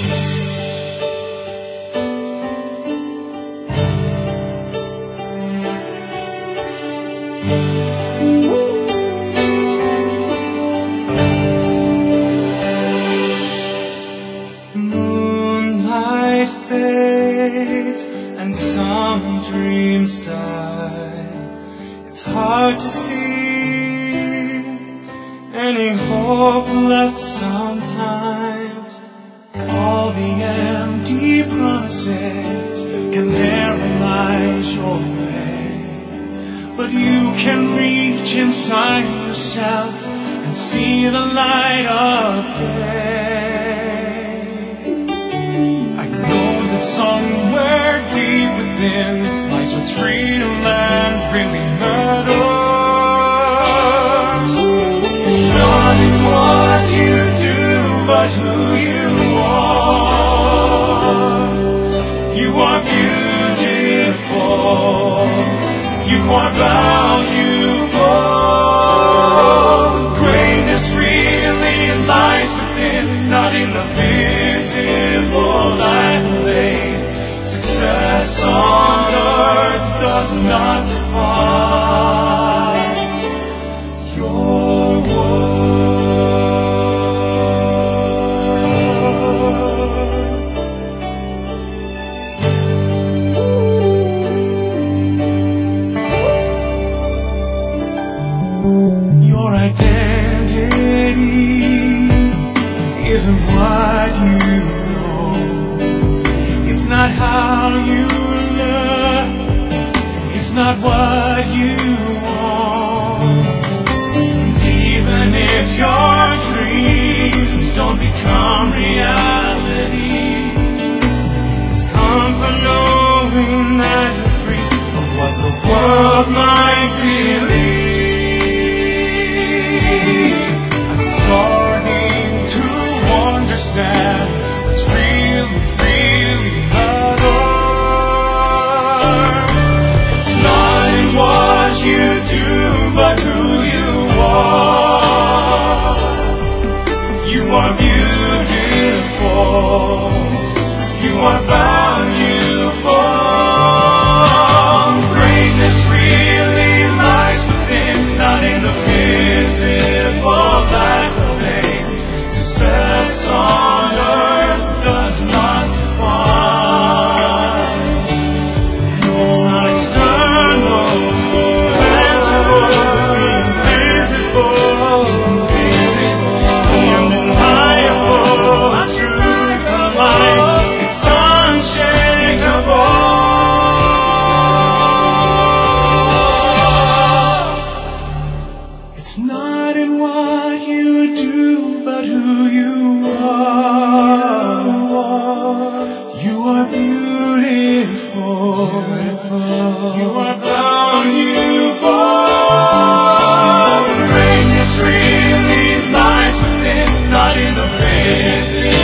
Moonlight fades and some dreams die. It's hard to see any hope left sometimes. All the empty promises can paralyze your way, but you can reach inside yourself and see the light of day. I know that somewhere deep within lies what's real and really matters. It's not in what you do, but who you are. You are beautiful. You are valuable. Greatness really lies within, not in the visible accolades. Success on earth does not define your worth. Your identity isn't what you know. It's not how you look. It's not what you want. And even if your dreams don't become reality, it's comfort knowing that you're free of what the world might believe. I'm starting to understand what's really, really matters. It's not in what you do, but who you are. You are beautiful. You are valuable. Greatness really lies within, not in the visible accolades. Success on earth does not define. It's not external, tangible, invisible, undeniable, truth of life. It's unshakable. It's not in what you do, but who you are. You are beautiful. You are valuable. Greatness really lies within, not in the visible